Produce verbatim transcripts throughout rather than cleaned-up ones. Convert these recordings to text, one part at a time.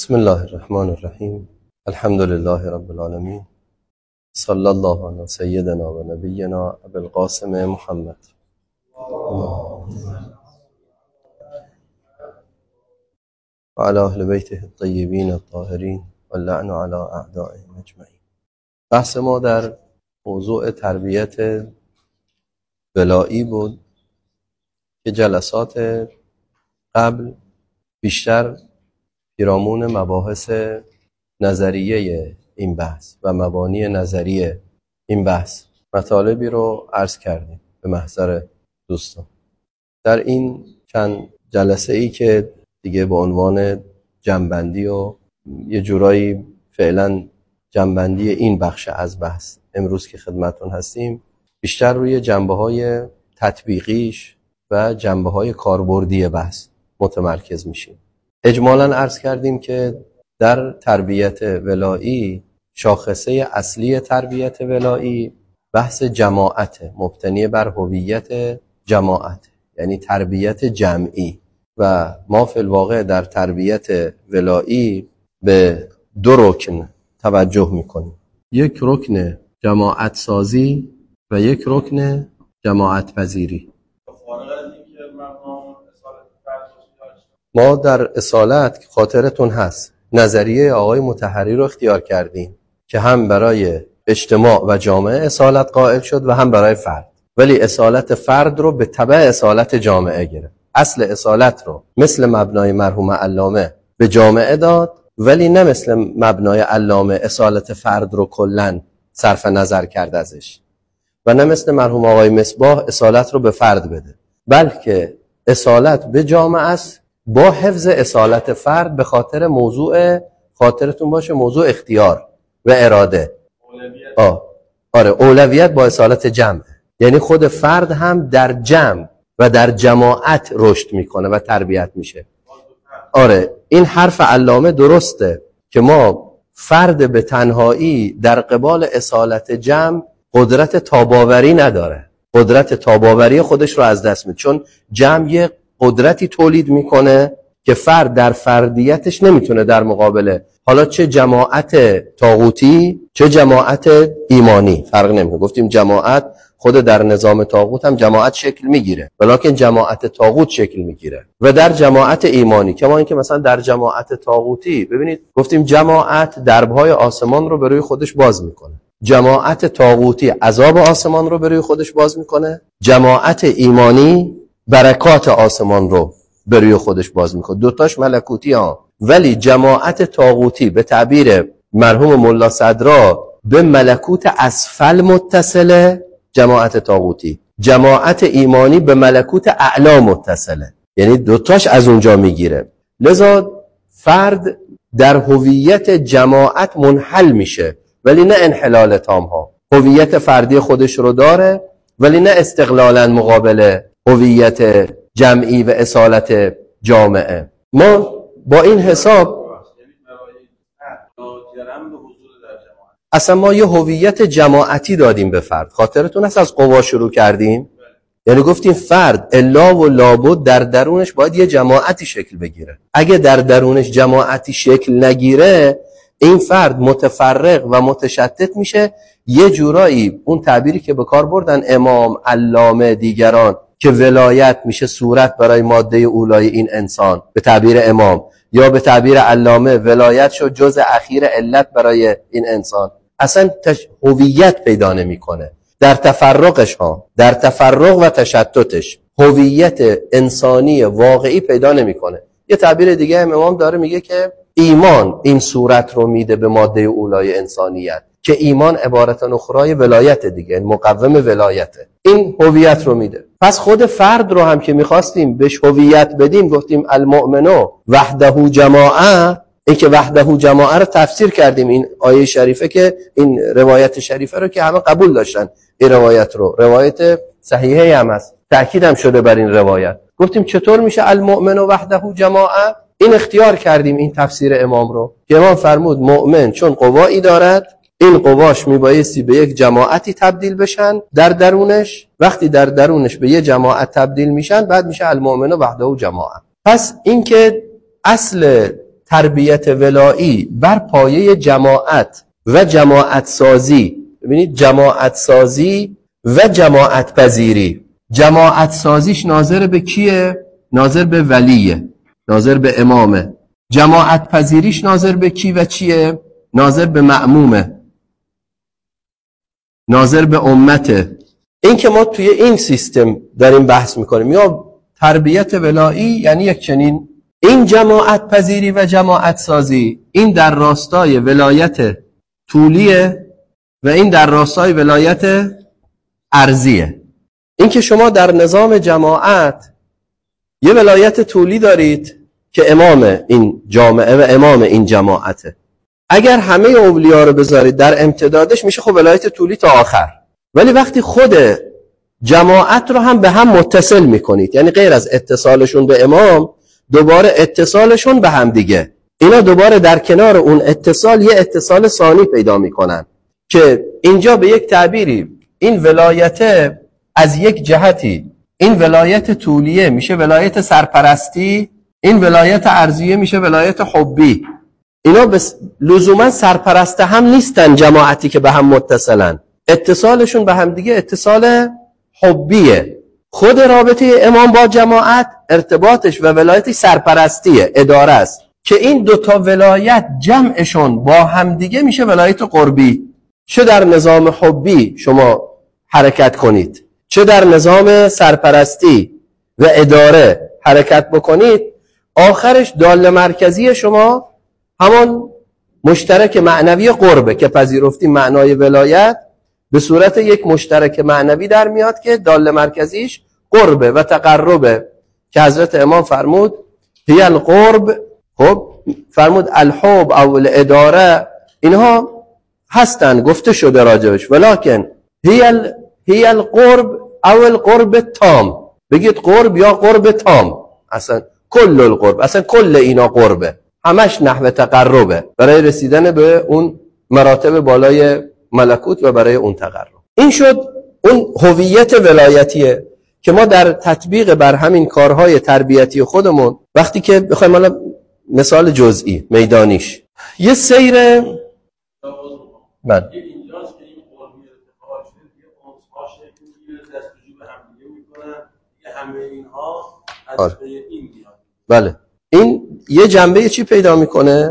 بسم الله الرحمن الرحیم. الحمد لله رب العالمین. صلی الله علی سیدنا و نبینا ابی القاسم محمد و علی اهل بیته الطیبین الطاهرین و اللعن علی اعدائهم اجمعین. بحث ما در موضوع تربیت ولایی بود که جلسات قبل بیشتر پیرامون مباحث نظریه این بحث و مبانی نظریه این بحث مطالبی رو عرض کردیم به محضر دوستان. در این چند جلسه ای که دیگه به عنوان جنبندی و یه جورایی فعلا جنبندی این بخش از بحث امروز که خدمتون هستیم، بیشتر روی جنبه های تطبیقیش و جنبه های کاربردی بحث متمرکز میشیم. اجمالاً عرض کردیم که در تربیت ولایی شاخصه اصلی تربیت ولایی بحث جماعت مبتنی بر هویت جماعت، یعنی تربیت جمعی، و ما فی الواقع در تربیت ولایی به دو رکن توجه میکنیم. یک رکن جماعت سازی و یک رکن جماعت پذیری. ما در اصالت خاطرتون هست نظریه آقای مطهری رو اختیار کردیم که هم برای اجتماع و جامعه اصالت قائل شد و هم برای فرد، ولی اصالت فرد رو به تبع اصالت جامعه گرفت. اصل اصالت رو مثل مبنای مرحوم علامه به جامعه داد، ولی نه مثل مبنای علامه اصالت فرد رو کلن صرف نظر کرد ازش، و نه مثل مرحوم آقای مصباح اصالت رو به فرد بده، بلکه اصالت به جامعه است با حفظ اصالت فرد، به خاطر موضوع خاطرتون باشه موضوع اختیار و اراده. آه. آره اولویت با اصالت جمع، یعنی خود فرد هم در جمع و در جماعت رشد میکنه و تربیت میشه. آره این حرف علامه درسته که ما فرد به تنهایی در قبال اصالت جمع قدرت تاباوری نداره، قدرت تاباوری خودش رو از دست میده، چون جمع یه قدرتی تولید میکنه که فرد در فردیتش نمیتونه در مقابله، حالا چه جماعت طاغوتی چه جماعت ایمانی فرق نمیکنه. گفتیم جماعت خود در نظام طاغوت هم جماعت شکل میگیره، ولیکن جماعت طاغوت شکل میگیره. و در جماعت ایمانی که ما اینکه مثلا در جماعت طاغوتی ببینید گفتیم جماعت دربهای آسمان رو به روی خودش باز میکنه، جماعت طاغوتی عذاب آسمان رو به روی خودش باز میکنه، جماعت ایمانی برکات آسمان رو به روی خودش باز میکنه. دوتاش ملکوتی ها، ولی جماعت طاغوتی به تعبیر مرحوم ملا صدرا به ملکوت اسفل متصله، جماعت طاغوتی، جماعت ایمانی به ملکوت اعلا متصله، یعنی دوتاش از اونجا میگیره. لذا فرد در هویت جماعت منحل میشه، ولی نه انحلال تام ها. هویت فردی خودش رو داره، ولی نه استقلالا مقابل هویت جمعی و اصالت جامعه. ما با این حساب اصلا ما یه هویت جماعتی دادیم به فرد. خاطرتون هست از قوا شروع کردیم، یعنی گفتیم فرد الا و لابد در درونش باید یه جماعتی شکل بگیره. اگه در درونش جماعتی شکل نگیره، این فرد متفرق و متشتت میشه. یه جورایی اون تعبیری که به کار بردن امام، علامه، دیگران که ولایت میشه صورت برای ماده اولای این انسان به تعبیر امام، یا به تعبیر علامه ولایت شد جز اخیر علت برای این انسان، اصلا تش... هویت پیدا نمیکنه. در تفرقش ها، در تفرق و تشتتش هویت انسانی واقعی پیدا نمیکنه. یه تعبیر دیگه هم امام داره، میگه که ایمان این صورت رو میده به ماده اولای انسانیت، که ایمان عبارت اخرای ولایت دیگه، مقوم ولایته، این هویت رو میده. پس خود فرد رو هم که میخواستیم بهش هویت بدیم، گفتیم المؤمنو وحده جماعه، این که وحده جماعه رو تفسیر کردیم. این آیه شریفه که این روایت شریفه رو که همه قبول داشتن، این روایت رو روایت صحیحه هم هست، تأکید هم شده بر این روایت. گفتیم چطور میشه المؤمنو وحده جماعه؟ این اختیار کردیم این تفسیر امام رو که امام فرمود مؤمن چون قوایی دارد، این قواش میبایستی به یک جماعتی تبدیل بشن در درونش. وقتی در درونش به یک جماعت تبدیل میشن، بعد میشه المؤمن وحده جماعه. پس این که اصل تربیت ولایی بر پایه جماعت و جماعت سازی، ببینید جماعت سازی و جماعت پذیری، جماعت سازیش ناظر به کیه؟ ناظر به ولیه، ناظر به امامه. جماعت پذیریش ناظر به کی و چیه؟ ناظر به مأمومه، ناظر به امته. این که ما توی این سیستم داریم بحث میکنیم یا تربیت ولایی، یعنی یک چنین این جماعت پذیری و جماعت سازی، این در راستای ولایت طولیه و این در راستای ولایت ارضیه. این که شما در نظام جماعت یه ولایت طولی دارید که امام این جامعه و امام این جماعته، اگر همه اولیا رو بذارید در امتدادش میشه خب ولایت طولی تا آخر. ولی وقتی خود جماعت رو هم به هم متصل میکنید، یعنی غیر از اتصالشون به امام دوباره اتصالشون به هم دیگه، اینا دوباره در کنار اون اتصال یه اتصال ثانی پیدا میکنن که اینجا به یک تعبیری این ولایت از یک جهتی، این ولایت طولیه میشه ولایت سرپرستی، این ولایت ارضیه میشه ولایت حبی. اینا بس لزوما سرپرست هم نیستن، جماعتی که به هم متصلن، اتصالشون به هم دیگه اتصال حبیه. خود رابطه امام با جماعت ارتباطش و ولایتش سرپرستیه، اداره است، که این دوتا ولایت جمعشون با همدیگه میشه ولایت قربی. چه در نظام حبی شما حرکت کنید، چه در نظام سرپرستی و اداره حرکت بکنید، آخرش داله مرکزی شما همان مشترک معنوی قربه که پذیرفتیم معنای ولایت به صورت یک مشترک معنوی در میاد که داله مرکزیش قربه و تقربه، که حضرت امام فرمود هی القرب، خب فرمود الحب او الاداره، اینها هستن گفته شده راجبش، ولکن هی ال هی القرب او القرب تام، بگید قرب یا قرب تام، اصلا کل القرب، اصلا کل اینا قربه، همش نحو تقربه برای رسیدن به اون مراتب بالای ملکوت و برای اون تقرب. این شد اون هویت ولایتیه که ما در تطبیق بر همین کارهای تربیتی خودمون، وقتی که بخوایم حالا مثال جزئی میدانیش یه سیر من آره. بله این یه جنبه چی پیدا میکنه؟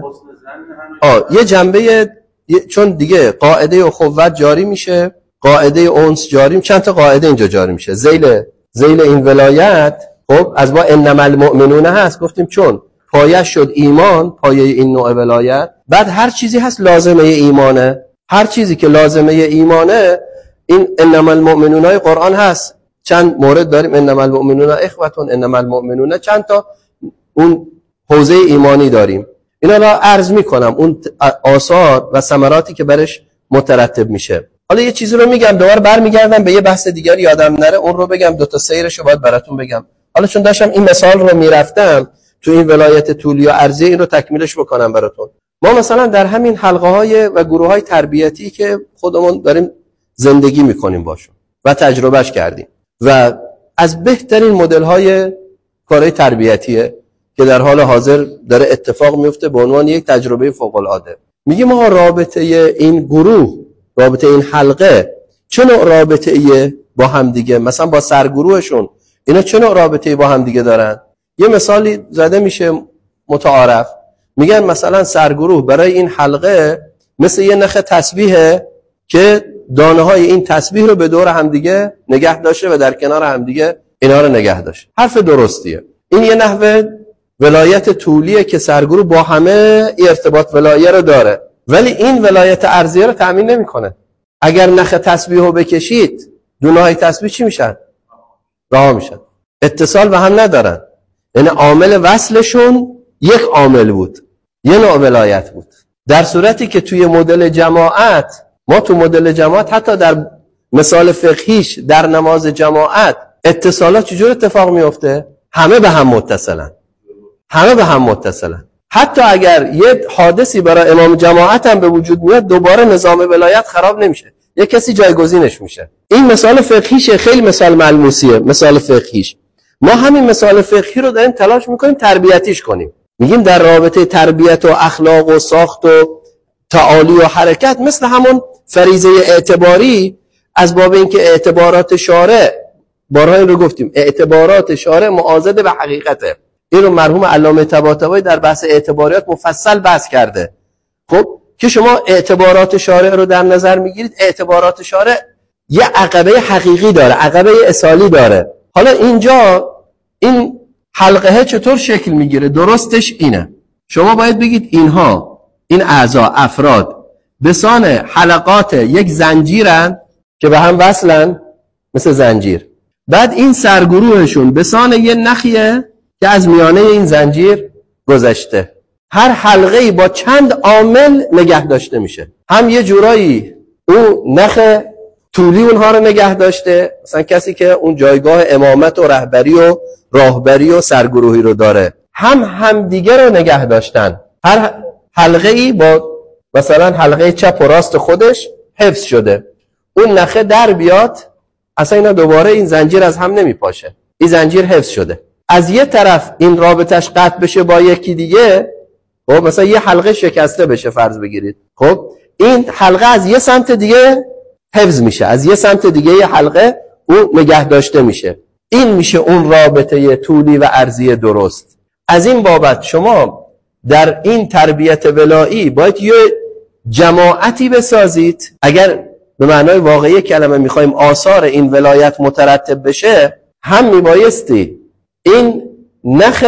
آه یه جنبه، چون دیگه قاعده اخوت جاری میشه، قاعده اونس جاری، چند تا قاعده اینجا جاری میشه ذیل ذیل این ولایت. خب از با انما المؤمنون هست، گفتیم چون پایه شد ایمان، پایه این نوع ولایت، بعد هر چیزی هست لازمه ایمانه، هر چیزی که لازمه ایمانه این انما المؤمنون های قرآن هست. چند مورد داریم، انما المؤمنون اخوتون، انما المؤمنون، چند تا اون حوزه ایمانی داریم. اینا را عرض میکنم اون آثار و ثمراتی که برش مترتب میشه. حالا یه چیزی رو میگم دوباره برمیگردم به یه بحث دیگر یادم نره، اون رو بگم، دو تا سیرش رو باید براتون بگم. حالا چون داشتم این مثال رو میرفتم تو این ولایت طولی و عرضی، این رو تکمیلش بکنم براتون. ما مثلا در همین حلقه های و گروه های تربیتی که خودمون داریم زندگی میکنیم باشون و تجربهش کردیم و از بهترین مدل های کارهای تربیتیه که در حال حاضر داره اتفاق میفته به عنوان یک تجربه فوق العاده. میگیم ما رابطه این گروه، رابطه این حلقه چه نوع رابطه ایه با هم دیگه، مثلا با سرگروهشون اینا چه نوع رابطه با هم دیگه دارن؟ یه مثالی زده میشه متعارف، میگن مثلا سرگروه برای این حلقه مثل یه نخ تسبیحه که دانه های این تسبیح رو به دور هم دیگه نگه داشته و در کنار هم دیگه اینا رو نگه داشته. حرف درستیه. این یه نحوه ولایت طولیه که سرگروه با همه ارتباط ولایه رو داره، ولی این ولایت ارضیه رو تأمین نمیکنه. اگر نخ تسبیح رو بکشید دونه های تسبیح چی میشن؟ رها میشن، اتصال به هم ندارن. یعنی عامل وصلشون یک عامل بود، یه نوع ولایت بود. در صورتی که توی مدل جماعت، ما تو مدل جماعت حتی در مثال فقهیش در نماز جماعت اتصالات چجور اتفاق میفته؟ همه به هم متصلن، همه به هم متصلن. حتی اگر یه حادثی برای امام جماعت هم به وجود میاد دوباره نظام ولایت خراب نمیشه، یه کسی جایگزینش میشه. این مثال فقهیشه، خیلی مثال ملموسیه مثال فقهیش. ما همین مثال فقهی رو داریم تلاش میکنیم تربیتیش کنیم. میگیم در رابطه تربیت و اخلاق و ساخت و تعالی و حرکت مثل همون فریضه اعتباری از باب اینکه اعتبارات شارع، بارها این رو گفتیم، اعتبارات شارع معاضد به حقیقته. این رو مرحوم علامه طباطبایی در بحث اعتباریات مفصل بحث کرده. خب که شما اعتبارات شارع رو در نظر میگیرید، اعتبارات شارع یه عقبه حقیقی داره، عقبه اصالی داره. حالا اینجا این حلقه چطور شکل میگیره؟ درستش اینه، شما باید بگید اینها، این اعضا، افراد بسان حلقات یک زنجیرن که به هم وصلن مثل زنجیر. بعد این سرگروهشون بسان یه نخیه که از میانه این زنجیر گذشته. هر حلقه‌ای با چند عامل نگه داشته میشه. هم یه جورایی اون نخ طولی اونها رو نگه داشته، مثلا کسی که اون جایگاه امامت و رهبری و راهبری و سرگروهی رو داره، هم همدیگه رو نگه داشتن. هر حلقه‌ای با مثلا حلقه چپ و راست خودش حفظ شده. اون نخه در بیاد، اصلا اینا دوباره این زنجیر از هم نمیپاشه، این زنجیر حفظ شده. از یه طرف این رابطش قطع بشه با یکی دیگه، خب مثلا یه حلقه شکسته بشه فرض بگیرید، خب این حلقه از یه سمت دیگه حفظ میشه، از یه سمت دیگه یه حلقه اون نگه داشته میشه. این میشه اون رابطه طولی و عرضی درست. از این بابت شما در این تربیت ولایی باید یه جماعتی بسازید. اگر به معنای واقعی کلمه میخوایم آثار این ولایت مترتب بشه، هم میبایستی این نخ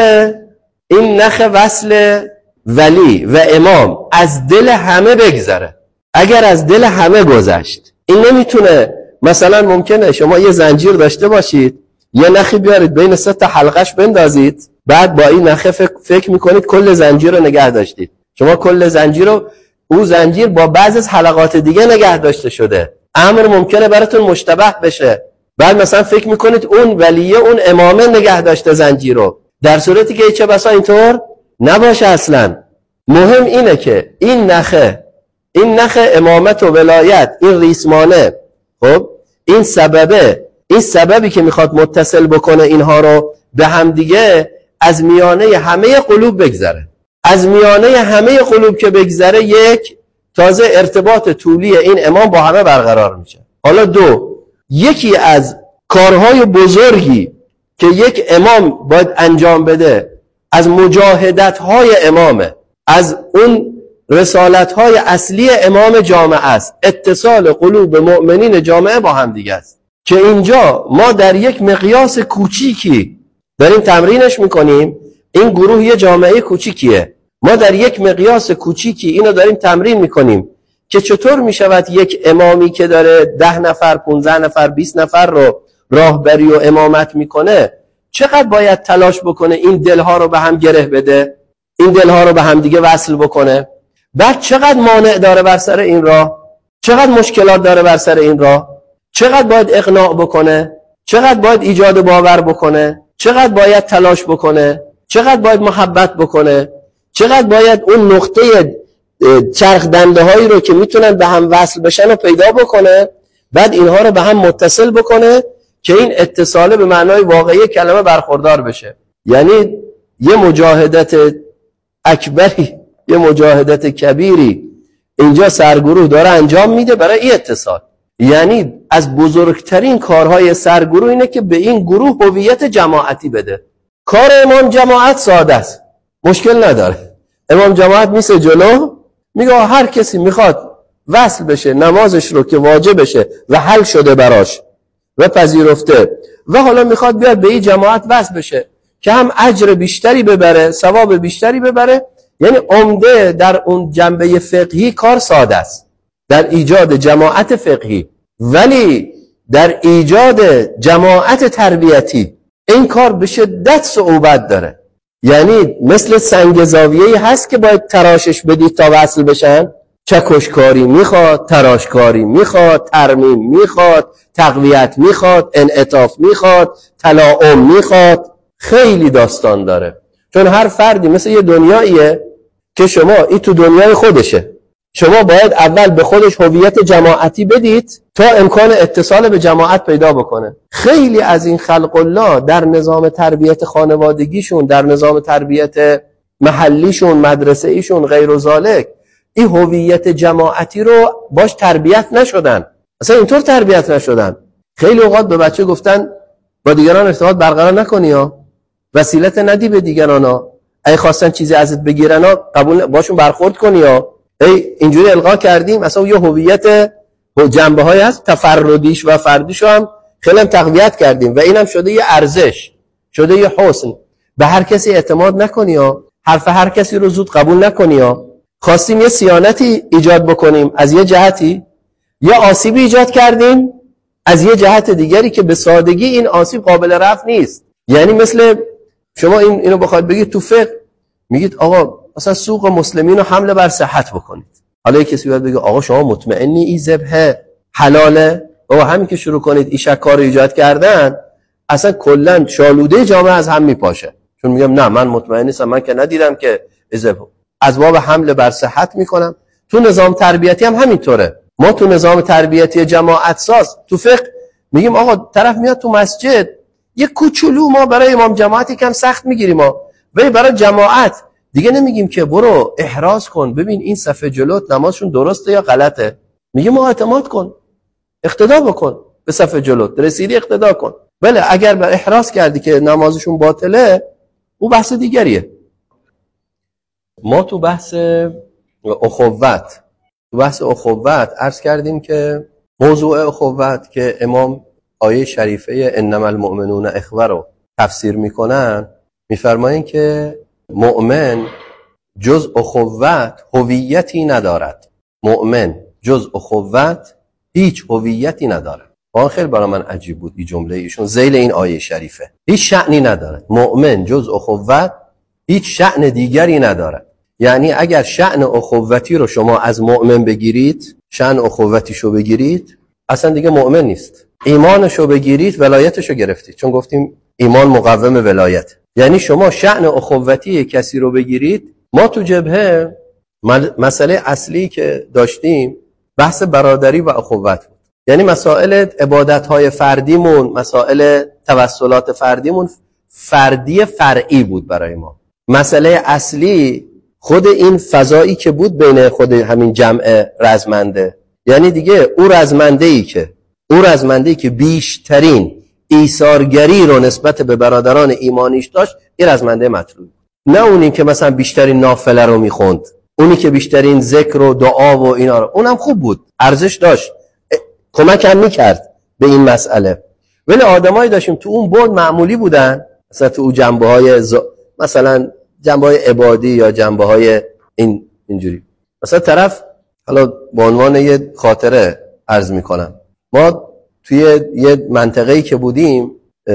این نخ وصل ولی و امام از دل همه بگذره. اگر از دل همه گذشت، این نمیتونه، مثلا ممکنه شما یه زنجیر داشته باشید، یه نخی بیارید بین سه تا حلقش بندازید، بعد با این نخ فکر میکنید کل زنجیر رو نگه داشتید. شما کل زنجیر رو، او زنجیر با بعضی از حلقات دیگه نگه داشته شده، امر ممکنه براتون مشتبه بشه. بعد مثلا فکر میکنید اون ولیه، اون امامه نگه داشته زنجیر رو، در صورتی که چه بسا اینطور نباشه. اصلا مهم اینه که این نخه این نخ امامت و ولایت، این ریسمانه، خب این سببه، این سببی که میخواد متصل بکنه اینها رو به هم دیگه، از میانه همه قلوب بگذره. از میانه همه قلوب که بگذره، یک تازه ارتباط طولی این امام با همه برقرار میشه. حالا دو، یکی از کارهای بزرگی که یک امام باید انجام بده، از مجاهدت‌های امامه، از اون رسالت‌های اصلی امام جامعه است، اتصال قلوب مؤمنین جامعه با هم دیگه است، که اینجا ما در یک مقیاس کوچیکی داریم تمرینش میکنیم. این گروه یه جامعه کوچیکیه، ما در یک مقیاس کوچیکی اینو داریم تمرین میکنیم که چطور میشود یک امامی که داره ده نفر، پونزده نفر، بیست نفر رو راهبری و امامت میکنه، چقدر باید تلاش بکنه این دلها رو به هم گره بده، این دلها رو به هم دیگه وصل بکنه. بعد چقدر مانع داره بر سر این راه، چقدر مشکلات داره بر سر این راه، چقدر باید اقناع بکنه، چقدر باید ایجاد باور بکنه، چقدر باید تلاش بکنه، چقدر باید محبت بکنه، چقدر باید اون نقطه چرخ دنده هایی رو که میتونن به هم وصل بشن رو پیدا بکنه، بعد اینها رو به هم متصل بکنه که این اتصاله به معنای واقعی کلمه برخوردار بشه. یعنی یه مجاهدت اکبری، یه مجاهدت کبیری اینجا سرگروه داره انجام میده برای این اتصال. یعنی از بزرگترین کارهای سرگروه اینه که به این گروه هویت جماعتی بده. کار امام جماعت ساده است، مشکل نداره. امام جماعت میسه جلو، میگه هر کسی میخواد وصل بشه نمازش رو که واجب بشه و حل شده براش و پذیرفته، و حالا میخواد بیاد به این جماعت وصل بشه که هم اجر بیشتری ببره، ثواب بیشتری ببره. یعنی عمده در اون جنبه فقهی کار ساده است، در ایجاد جماعت فقهی، ولی در ایجاد جماعت تربیتی این کار به شدت صعوبت داره. یعنی مثل سنگ زاویه‌ای هست که باید تراشش بدید تا وصل بشن. چکشکاری میخواد، تراشکاری میخواد، ترمیم میخواد، تقویت میخواد، انعطاف میخواد، تلاعم میخواد، خیلی داستان داره. چون هر فردی مثل یه دنیاییه که شما این تو دنیای خودشه، شما باید اول به خودش هویت جماعتی بدید تا امکان اتصال به جماعت پیدا بکنه. خیلی از این خلق الله در نظام تربیت خانوادگیشون، در نظام تربیت محلیشون، مدرسه ایشون، غیر و ذالک، این هویت جماعتی رو باش تربیت نشدن، اصلا اینطور تربیت نشدن. خیلی اوقات به بچه گفتن با دیگران ارتباط برقرار نکنی ها، وسیلت ندی به دیگران ها، اگه خواستن چیزی ازت بگیرن ها قبول باشون برخورد کنی ها. ای اینجوری القا کردیم اصلا یه هویت و جنبه های هست تفردیش و فردیشو هم خیلی هم تقویت کردیم و اینم شده یه ارزش، شده یه حسن. به هر کسی اعتماد نکنی ها، حرف هر کسی رو زود قبول نکنی ها. خواستیم یه صیانتی ایجاد بکنیم از یه جهتی، یه آسیبی ایجاد کردیم از یه جهت دیگری که به سادگی این آسیب قابل رفع نیست. یعنی مثل شما این اینو بخواید بگید تو فقه، میگید آقا مثلا سوق مسلمین رو حمله بر صحت بکنید. حالا کسی باید بگه آقا شما مطمئنی این ذبح حلاله؟ بابا همین که شروع کنید این شکار رو ایجاد کردن اصلا کلا شالوده جامعه از هم میپاشه. چون میگم نه من مطمئن نیستم، من که ندیدم که ذبح، از باب حمله بر صحت میکنم. تو نظام تربیتی هم همینطوره. ما تو نظام تربیتی جماعت ساز تو فقه میگیم آقا طرف میاد تو مسجد یه کوچولو ما برای امام جماعتی کم سخت میگیریم ما، ولی برای جماعت دیگه نمیگیم که برو احراز کن ببین این صفحه جلوت نمازشون درسته یا غلطه. میگیم ما اعتماد کن، اقتدا بکن به صفحه جلوت، رسیدی اقتدا کن. بله اگر بر احراز کردی که نمازشون باطله او بحث دیگریه. ما تو بحث اخوت تو بحث اخوت عرض کردیم که موضوع اخوت که امام آیه شریفه انما المؤمنون اخوه رو تفسیر میکنن، میفرمایند که مؤمن جز اخوت هویتی ندارد. مؤمن جز اخوت هیچ هویتی ندارد. واقعا خیلی برای من عجیب بود این جمله ایشون ذیل این آیه شریفه. هیچ شأنی ندارد. مؤمن جز اخوت هیچ شأن دیگری ندارد. یعنی اگر شأن اخوتی رو شما از مؤمن بگیرید، شأن اخوتیشو بگیرید، اصلا دیگه مؤمن نیست. ایمانشو بگیرید، ولایتشو گرفتید. چون گفتیم ایمان مقوم ولایت. یعنی شما شأن اخوتی کسی رو بگیرید. ما تو جبهه مسئله اصلی که داشتیم بحث برادری و اخوت بود. یعنی مسائل عبادت‌های فردیمون، مسائل توسلات فردیمون فردی فرعی بود برای ما. مسئله اصلی خود این فضایی که بود بین خود همین جمع رزمنده. یعنی دیگه او رزمنده‌ای که او رزمنده‌ای که بیشترین ایثارگری رو نسبت به برادران ایمانیش داشت، این رزمنده مطلوب. نه اونی که مثلا بیشترین نافله رو میخوند، اونی که بیشترین ذکر و دعا و اینا رو، اونم خوب بود، ارزش داشت، کمک هم میکرد به این مسئله. ولی آدمایی داشتیم تو اون بعد معمولی بودن، مثلا تو جنبه‌های ز... مثلا جنبه‌های عبادی یا جنبه‌های این اینجوری. مثلا طرف، حالا به عنوان یه خاطره عرض میکنم، ما توی یه منطقه‌ای که بودیم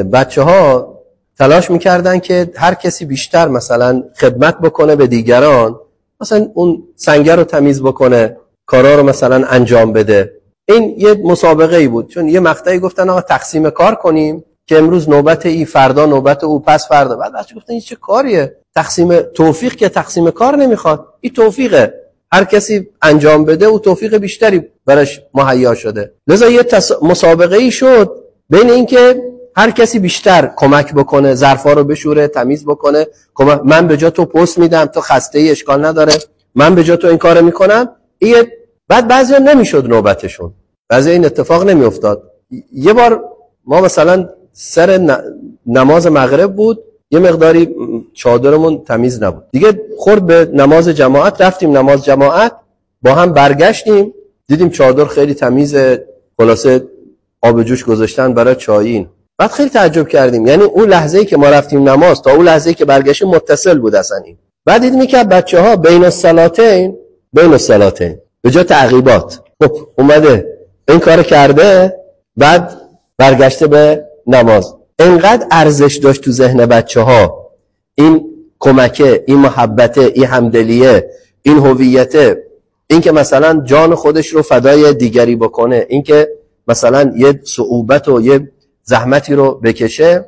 بچه‌ها تلاش میکردن که هر کسی بیشتر مثلا خدمت بکنه به دیگران، مثلا اون سنگر رو تمیز بکنه، کارا رو مثلا انجام بده. این یه مسابقه ای بود، چون یه مقطعی گفتن آقا تقسیم کار کنیم که امروز نوبت ای، فردا نوبت او، پس فردا. بعد بچه گفتن این چه کاریه؟ تقسیم توفیق که تقسیم کار نمیخواد، این توفیقه، هر کسی انجام بده و توفیق بیشتری براش مهیا شده. لذا یه تس... مسابقه ای شد بین این که هر کسی بیشتر کمک بکنه، ظرفا رو بشوره، تمیز بکنه، کمک... من به جا تو پست میدم، تو خسته ای اشکال نداره، من به جا تو این کارو میکنم. این بعد بعضیا نمیشد نوبتشون، بعضی این اتفاق نمیافتاد. یه بار ما مثلا سر نماز مغرب بود، یه مقداری چادرمون تمیز نبود دیگه، خورد به نماز جماعت، رفتیم نماز جماعت، با هم برگشتیم دیدیم چادر خیلی تمیزه، خلاصه آب جوش گذاشتن برای چایین. بعد خیلی تعجب کردیم، یعنی اون لحظه‌ای که ما رفتیم نماز تا اون لحظه‌ای که برگشتیم متصل بود اصلا این. بعد دیدیم که بچه‌ها بین الصلاتین بین الصلاتین به جای تعقیبات خب اومده این کار کرده، بعد برگشته به نماز. انقدر ارزش داشت تو ذهن بچه‌ها این کمکه، این محبته، این همدلیه، این هویته، این که مثلا جان خودش رو فدای دیگری بکنه، این که مثلا یه صعوبت و یه زحمتی رو بکشه.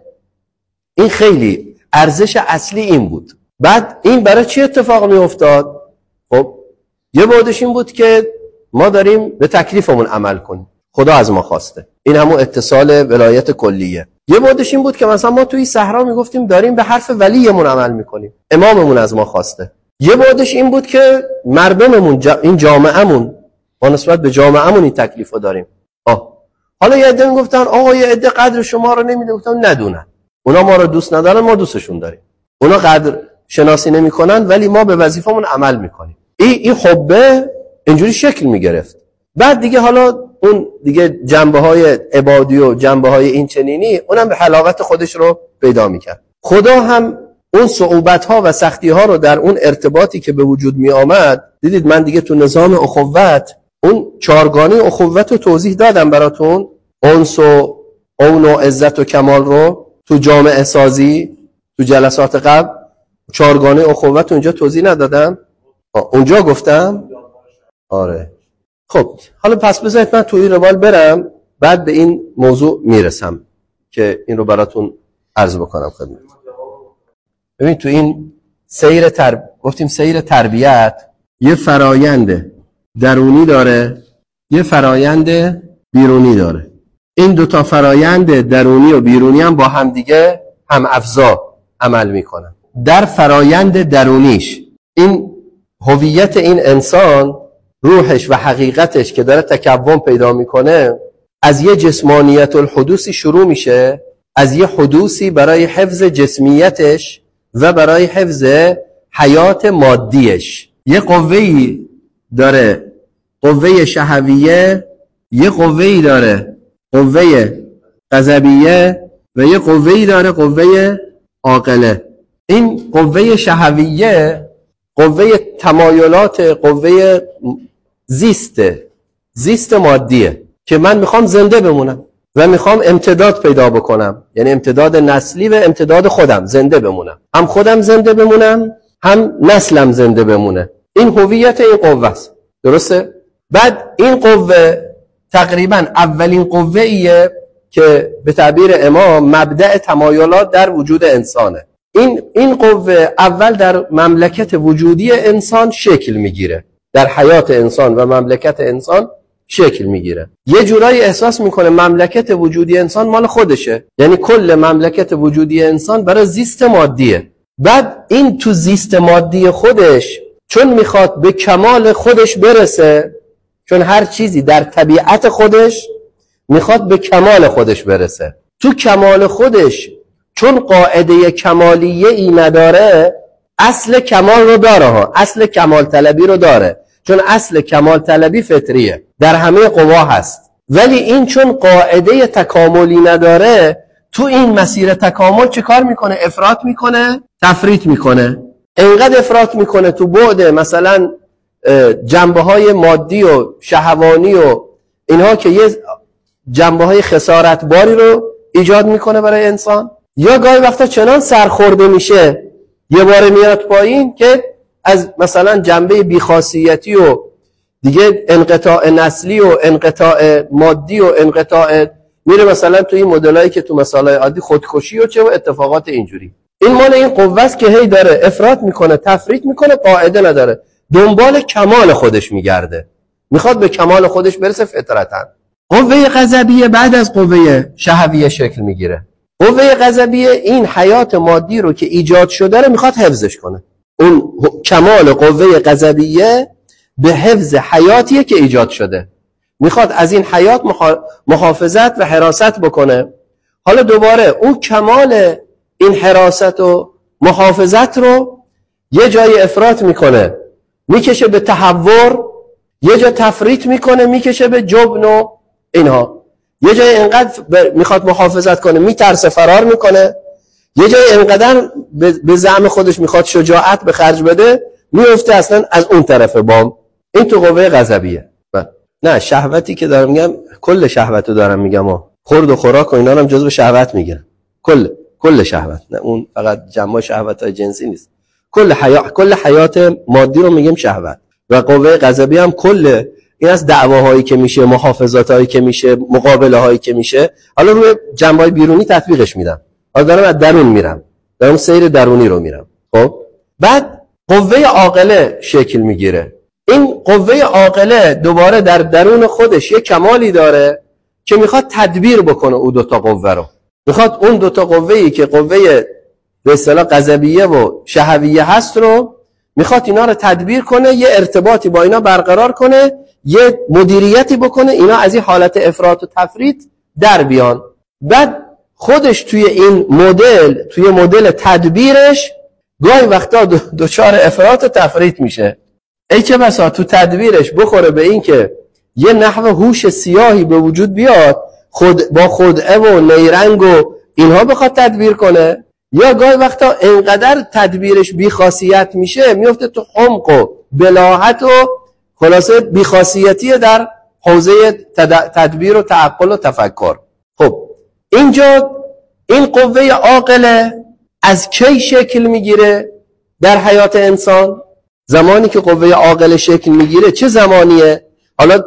این خیلی ارزش اصلی این بود. بعد این برای چی اتفاق می افتاد؟ خب یه بعدش این بود که ما داریم به تکلیفمون عمل کنیم. خدا از ما خواسته. این همون اتصال ولایت کلیه. یه بودش این بود که مثلا ما توی صحرا میگفتیم داریم به حرف ولیمون عمل میکنیم، اماممون از ما خواسته. یه بودش این بود که مردممون جا این جامعهمون با نسبت به جامعهمون این تکلیفو داریم. آه حالا یه عده میگفتن آقا یه عده قدر شما رو نمیده. گفتم ندونن، اونا ما رو دوست ندارن، ما دوستشون داریم. اونا قدر شناسی نمیکنن ولی ما به وظیفمون عمل میکنیم. این این حبه اینجوری شکل میگرفت. بعد دیگه حالا اون دیگه جنبه‌های عبادی و جنبه‌های این چنینی اونم به حلاوت خودش رو پیدا میکرد. خدا هم اون صعوبت‌ها و سختی‌ها رو در اون ارتباطی که به وجود می آمد، دیدید من دیگه تو نظام اخوت اون چارگانه اخوت رو توضیح دادم براتون، انس و اون و عزت و کمال رو تو جامعه سازی تو جلسات قبل چارگانه اخوت اونجا توضیح ندادم؟ اونجا گفتم؟ آره. خب حالا پس بذارید من تو این روال برم، بعد به این موضوع میرسم که این رو براتون عرض بکنم خدمت. ببین تو این سیر تر... گفتیم سیر تربیت یه فرایند درونی داره، یه فرایند بیرونی داره. این دوتا فرایند درونی و بیرونی هم با هم دیگه هم افزا عمل میکنن. در فرایند درونیش این هویت این انسان، روحش و حقیقتش که داره تکون پیدا میکنه، از یه جسمانیت الحدوثی شروع میشه، از یه حدوثی برای حفظ جسمیتش و برای حفظ حیات مادیش. یه قوهی داره، قوه شهویه، یه قوهی داره قوه غضبیه و یه قوهی داره قوه عاقله. این قوه شهویه قوه تمایلات، قوه زیست زیست مادیه که من میخوام زنده بمونم و میخوام امتداد پیدا بکنم، یعنی امتداد نسلی و امتداد خودم، زنده بمونم، هم خودم زنده بمونم هم نسلم زنده بمونه. این هویت این قوه است، درسته؟ بعد این قوه تقریبا اولین قوه ایه که به تعبیر امام مبدأ تمایلات در وجود انسانه. این این قوه اول در مملکت وجودی انسان شکل میگیره، در حیات انسان و مملکت انسان شکل میگیره. یه جورایی احساس میکنه مملکت وجودی انسان مال خودشه، یعنی کل مملکت وجودی انسان برای زیست مادیه. بعد این تو زیست مادی خودش چون میخواد به کمال خودش برسه، چون هر چیزی در طبیعت خودش میخواد به کمال خودش برسه، تو کمال خودش چون قاعده کمالیه ای نداره، اصل کمال رو داره ها، اصل کمال طلبی رو داره، چون اصل کمال طلبی فطریه، در همه قوا هست. ولی این چون قاعده تکاملی نداره، تو این مسیر تکامل چه کار میکنه؟ افراط میکنه، تفریط میکنه. انقدر افراط میکنه تو بعد مثلا جنبه های مادی و شهوانی و اینها که یه جنبه های خسارتباری رو ایجاد میکنه برای انسان، یا گاهی وقتا چنان سرخورده میشه یه بار میاد پایین که از مثلا جنبه بیخاصیتی و دیگه انقطاع نسلی و انقطاع مادی و انقطاع میره مثلا توی این مدلایی که تو مثالای عادی خودکشی و چه و اتفاقات اینجوری. این مال این قوه است که هی داره افراط میکنه، تفریط میکنه، قاعده نداره، دنبال کمال خودش میگرده، میخواد به کمال خودش برسه فطرتاً. قوه غضبیه بعد از قوه شهویه شکل میگیره. قوه غضبیه این حیات مادی رو که ایجاد شده رو میخواد حفظش کنه. اون کمال قوه غضبیه به حفظ حیاتیه که ایجاد شده، میخواد از این حیات محافظت و حراست بکنه. حالا دوباره اون کمال این حراست و محافظت رو یه جای افراط میکنه، میکشه به تحور، یه جا تفریط میکنه میکشه به جبن و اینها، یه جای اینقدر میخواد محافظت کنه میترسه فرار میکنه، یه جای اینقدر به زعم خودش میخواد شجاعت به خرج بده میفته اصلا از اون طرف بام. این تو قوه غضبیه. نه شهوتی که دارم میگم کل شهوتو دارم میگم، ها خورد و خوراک و اینا هم جزو شهوت میگیرن، کل کل شهوت، نه اون فقط جمع شهوت‌های جنسی نیست، کل حیات کل حیات مادی رو میگیم شهوت. و قوه غضبی هم کل این از دعواهایی که میشه، محافظاتایی که میشه، مقابله هایی که میشه. حالا روی جنبه‌های بیرونی تطبیقش میدم، حالا دارم از درون میرم، دارم سیر درونی رو میرم. خب بعد قوه عاقله شکل میگیره. این قوه عاقله دوباره در درون خودش یک کمالی داره که میخواد تدبیر بکنه اون دوتا قوه رو. میخواد اون دوتا قوه‌ای که قوه به اصطلاح غضبیه و شهویه هست رو میخواد اینا رو تدبیر کنه، یه ارتباطی با اینا برقرار کنه، یه مدیریتی بکنه، اینا از این حالت افراط و تفریط در بیان. بعد خودش توی این مدل، توی مدل تدبیرش گاهی وقتا دوچار افراط و تفریط میشه. ای چه بسا تو تدبیرش بخوره به این که یه نحو هوش سیاهی به وجود بیاد، خود با خدعه و نیرنگ و اینها بخواد تدبیر کنه، یا گاهی وقتا انقدر تدبیرش بیخاصیت میشه میفته تو حمق و بلاهت و خلاصه بیخاصیتی در حوزه تدبیر و تعقل و تفکر. خب اینجا این قوه عاقله از کی شکل میگیره در حیات انسان؟ زمانی که قوه عاقله شکل میگیره چه زمانیه؟ حالا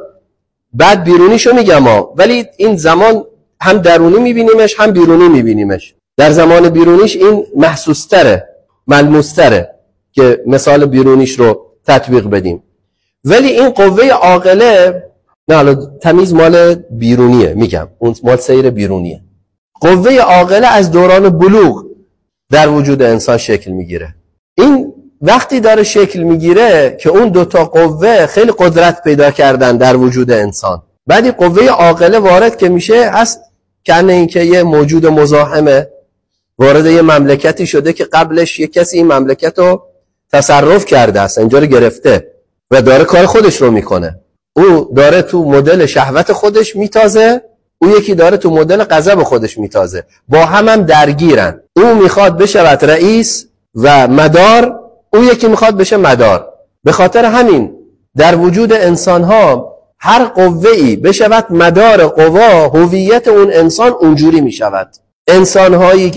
بعد بیرونیشو میگم ها، ولی این زمان هم درونی میبینیمش هم بیرونی میبینیمش. در زمان بیرونیش این محسوستره، ملموستره که مثال بیرونیش رو تطبیق بدیم. ولی این قوه عاقله، نه حالا تمیز مال بیرونیه میگم، اون مال سیر بیرونیه. قوه عاقله از دوران بلوغ در وجود انسان شکل میگیره. این وقتی داره شکل میگیره که اون دوتا قوه خیلی قدرت پیدا کردن در وجود انسان. بعدی قوه عاقله وارد که میشه، هست کنه این که یه موجود مزاحمه وارد یه مملکتی شده که قبلش یه کسی این مملکت رو تصرف کرده است، اینجا رو گرفته و داره کار خودش رو میکنه. او داره تو مدل شهوت خودش میتازه، او یکی داره تو مدل غضب خودش میتازه، با هم هم درگیرن. او میخواد بشود رئیس و مدار، او یکی میخواد بشه مدار. به خاطر همین در وجود انسان ها هر قوه‌ای بشود مدار قوا، هویت اون انسان اونجوری میشود. انسان های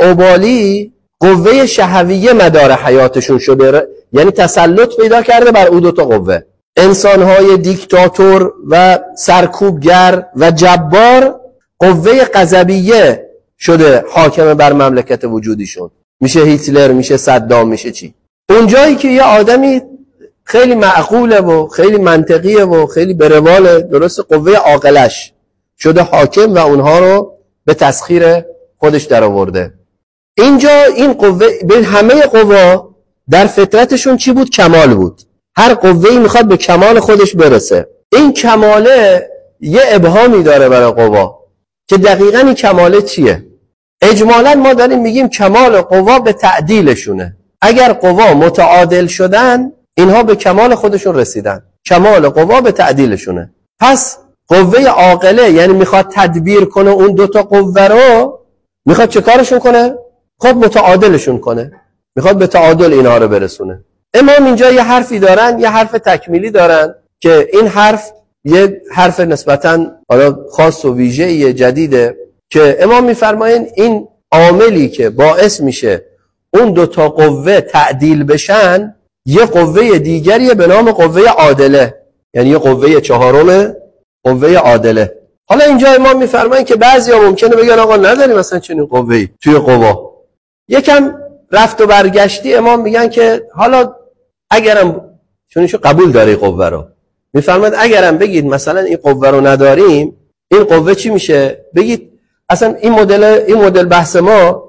لاابالی قوه شهویه مدار حیاتشون شده، یعنی تسلط پیدا کرده بر اون دوتا قوه. انسان های دیکتاتور و سرکوبگر و جبار قوه غضبیه شده حاکم بر مملکت وجودیشون، میشه هیتلر، میشه صدام، میشه چی. اونجایی که یه آدمی خیلی معقوله و خیلی منطقیه و خیلی به روال درست، قوه عاقلش شده حاکم و اونها رو به تسخیر خودش در آورده. اینجا این قوه، به همه قوا در فطرتشون چی بود؟ کمال بود. هر قوه‌ای میخواد به کمال خودش برسه. این کماله یه ابهامی داره برای قوا که دقیقاً این کماله چیه؟ اجمالاً ما داریم میگیم کمال قوا به تعدیلشونه. اگر قوا متعادل شدن، اینها به کمال خودشون رسیدن. کمال قوا به تعدیلشونه. پس قوه عاقله یعنی میخواد تدبیر کنه اون دوتا قوه رو، میخواد چه کارشون کنه؟ خود متعادلشون کنه، میخواد به تعادل اینها رو برسونه. امام اینجا یه حرفی دارن، یه حرف تکمیلی دارن که این حرف یه حرف نسبتاً حالا خاص و ویژه‌ای جدیده که امام میفرماین این عاملی که باعث میشه اون دو تا قوه تعدیل بشن، یه قوه دیگریه به نام قوه عادله، یعنی یه قوه چهارم، قوه عادله. حالا اینجا امام میفرماین که بعضیا ممکنه بگن آقا نداریم مثلا چنین قوه‌ای توی قوا. یکم رفت و برگشتی امام میگن که حالا اگرم چونشو قبول داره قوه رو، میفرماید اگرم بگید مثلا این قوه رو نداریم، این قوه چی میشه؟ بگید اصلا این مدل این مدل بحث ما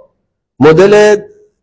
مدل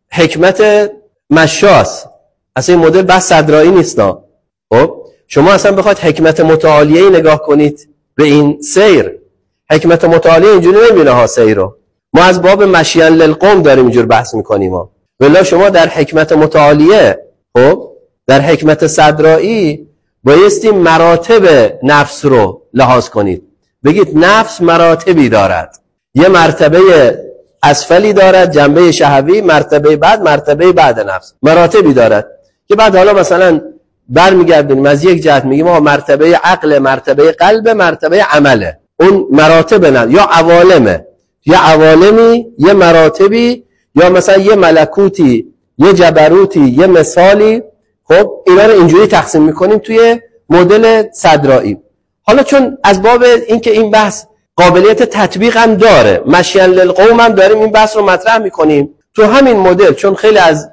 حکمت مشاست، اصلا این مدل بحث صدرایی نیست. خب شما اصلا بخواید حکمت متعالیه نگاه کنید به این سیر، حکمت متعالیه اینجوری نمیبینه ها سیر رو. ما از باب مشیان للقوم داریم اینجور بحث میکنیم ها. ولی شما در حکمت متعالیه، خب در حکمت صدرایی بایستی مراتب نفس رو لحاظ کنید. بگید نفس مراتبی دارد، یه مرتبه اسفلی دارد، جنبه شهوی، مرتبه بعد، مرتبه بعد نفس، مراتبی دارد که بعد حالا مثلا برمیگردیم از یک جهت میگیم ما مرتبه عقل، مرتبه قلب، مرتبه عمله. اون مراتب نه، یا عوالمه، یا عوالمی، یه مراتبی، یا مثلا یه ملکوتی، یه جبروتی، یه مثالی. خب اینا رو اینجوری تقسیم میکنیم توی مدل صدرایی. حالا چون از باب اینکه این بحث قابلیت تطبیق هم داره، مشیان للقوم هم داریم این بحث رو مطرح میکنیم تو همین مدل، چون خیلی از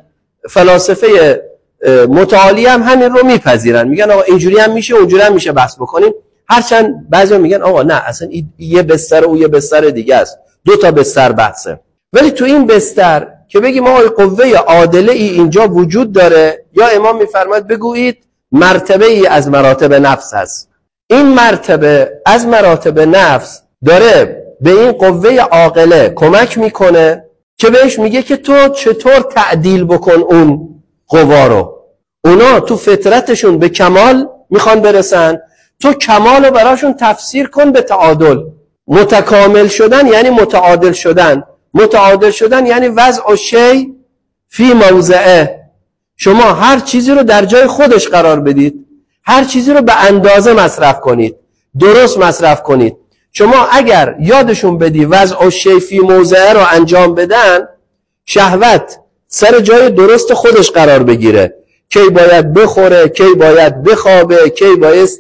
فلاسفه متعالی هم همین رو میپذیرن، میگن آقا اینجوری هم میشه اونجوری هم میشه بحث بکنیم. هرچند بعضیا میگن آقا نه اصلا این یه بستر و یه بستر دیگه است، دو تا بستر بحثه. ولی تو این بستر که بگیم آقا قوه عادله ای اینجا وجود داره، یا امام میفرماید بگویید مرتبه ای از مراتب نفس هست. این مرتبه از مراتب نفس داره به این قوه عاقله کمک میکنه که بهش میگه که تو چطور تعدیل بکن اون قوا رو. اونا تو فطرتشون به کمال میخوان برسن، تو کمال رو براشون تفسیر کن به تعادل. متکامل شدن یعنی متعادل شدن، متعادل شدن یعنی وضع شی فی موضعه. شما هر چیزی رو در جای خودش قرار بدید، هر چیزی رو به اندازه مصرف کنید، درست مصرف کنید. شما اگر یادشون بدی وضع شی فی موضعه رو انجام بدن، شهوت سر جای درست خودش قرار بگیره. کی باید بخوره، کی باید بخوابه، کی بایستی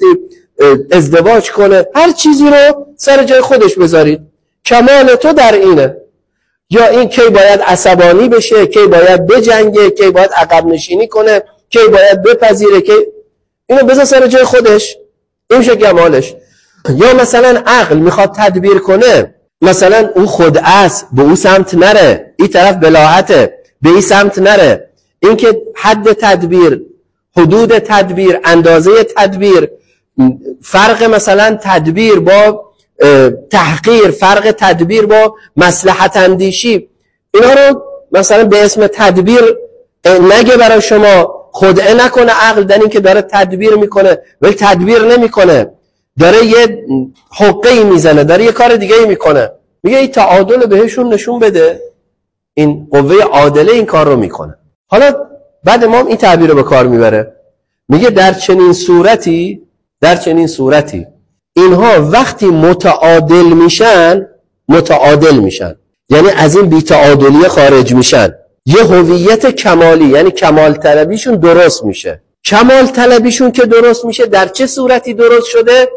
ازدواج کنه، هر چیزی رو سر جای خودش بذارید. کمال تو در اینه. یا این کی باید عصبانی بشه، کی باید بجنگه، کی باید عقب نشینی کنه، کی باید بپذیره، کی اینو بذار سر جای خودش، این میشه کمالش. یا مثلا عقل میخواد تدبیر کنه، مثلا اون خدعه به اون سمت نره، این طرف بلاحته به این سمت نره. این که حد تدبیر، حدود تدبیر، اندازه تدبیر، فرق مثلا تدبیر با تحقیر، فرق تدبیر با مصلحت اندیشی، اینا رو مثلا به اسم تدبیر نگه برای شما، خدعه نکنه عقل در این که داره تدبیر میکنه ولی تدبیر نمیکنه، داره یه حقه‌ای میزنه، داره یه کار دیگه میکنه. میگه این تعادل بهشون نشون بده، این قوه عادله این کار رو میکنه. حالا بعد امام این تعبیر رو به کار میبره، میگه در چنین صورتی در چنین صورتی اینها وقتی متعادل میشن، متعادل میشن یعنی از این بی‌تعادلی خارج میشن، یه هویت کمالی یعنی کمال طلبیشون درست میشه. کمال طلبیشون که درست میشه در چه صورتی درست شده؟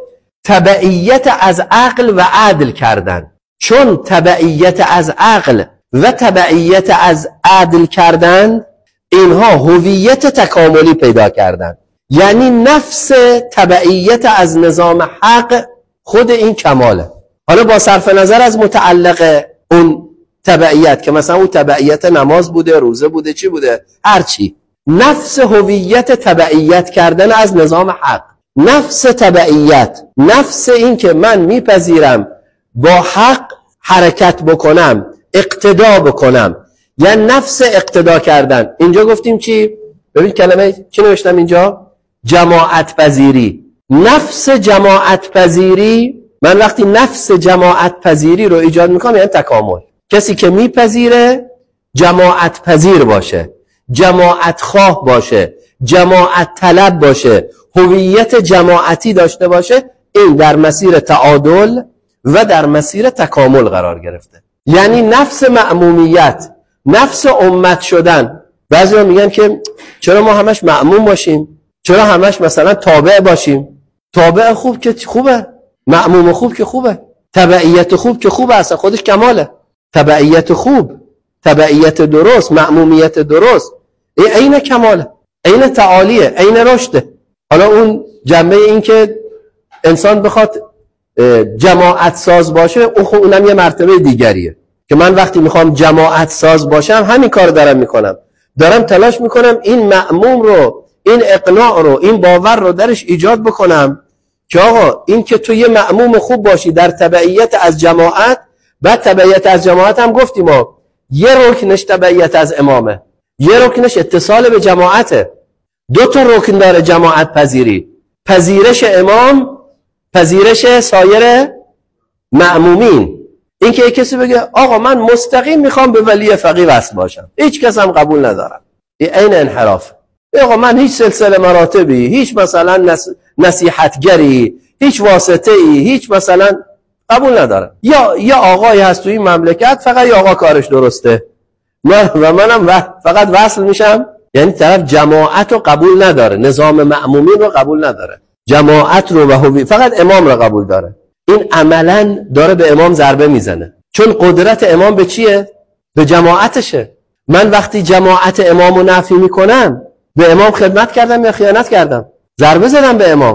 تبعیت از عقل و عدل کردن. چون تبعیت از عقل و تبعیت از عدل کردن، اینها هویت تکاملی پیدا کردن. یعنی نفس تبعیت از نظام حق خود این کماله. حالا با صرف نظر از متعلق اون تبعیت که مثلا اون تبعیت نماز بوده، روزه بوده، چی بوده، هرچی، نفس هویت تبعیت کردن از نظام حق، نفس تبعیت، نفس این که من میپذیرم با حق حرکت بکنم، اقتدا بکنم، یعنی نفس اقتدا کردن. اینجا گفتیم چی؟ ببین کلمه چی نوشتم اینجا؟ جماعت پذیری. نفس جماعت پذیری، من وقتی نفس جماعت پذیری رو ایجاد میکنم یعنی تکامل. کسی که میپذیره جماعت پذیر باشه، جماعت خواه باشه، جماعت طلب باشه، هویت جماعتی داشته باشه، این در مسیر تعادل و در مسیر تکامل قرار گرفته. یعنی نفس مأمومیت، نفس امت شدن. بعضیا میگن که چرا ما همش مأموم باشیم، چرا همش مثلا تابع باشیم؟ تابع خوب که خوبه، مأموم خوب که خوبه، تبعیت خوب که خوبه، اصلا خودش کماله. تبعیت خوب، تبعیت درست، مأمومیت درست، این عین کماله، عین تعالیه، عین رشده. حالا اون جنبه این که انسان بخواد جماعت ساز باشه، اون خب اونم یه مرتبه دیگریه که من وقتی میخوام جماعت ساز باشم همین کار دارم میکنم، دارم تلاش میکنم این مأموم رو، این اقناع رو، این باور رو درش ایجاد بکنم که آقا این که تو یه مأموم خوب باشی در تبعیت از جماعت. بعد تبعیت از جماعت هم گفتیم ما یه رکنش تبعیت از امامه، یه رکنش اتصال به جماعته. دو تا رکن داره جماعت پذیری، پذیرش امام، پذیرش سایر مأمومین. این که یک کسی بگه آقا من مستقیم میخوام به ولی فقیه وصل باشم، هیچ کس هم قبول ندارم، این عین انحراف. آقا من هیچ سلسله مراتبی، هیچ مثلا نس... نصیحتگری، هیچ واسطه‌ای، هیچ مثلا قبول ندارم. یا یا آقایی هست تو این مملکت فقط یا آقا کارش درسته، من و منم و فقط وصل میشم. یعنی طرف جماعت رو قبول نداره، نظام مأمومین رو قبول نداره، جماعت رو و هوی فقط امام رو قبول داره. این عملاً داره به امام ضربه میزنه، چون قدرت امام به چیه؟ به جماعتشه. من وقتی جماعت امام رو نفی میکنم، به امام خدمت کردم یا خیانت کردم؟ ضربه زدم به امام.